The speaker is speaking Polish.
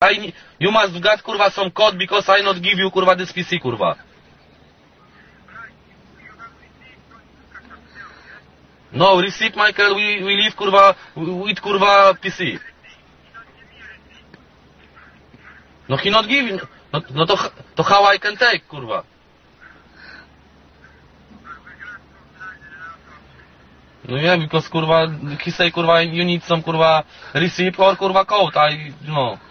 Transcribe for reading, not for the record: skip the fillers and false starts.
you must get, kurwa, some code because I not give you, kurwa, this PC, kurwa. No, receipt, Michael, we leave, kurwa, with, kurwa, PC. No, he not give, no to how I can take, kurwa. No yeah, because, kurwa, he say, kurwa, you need some, kurwa, receipt or, kurwa, code, no.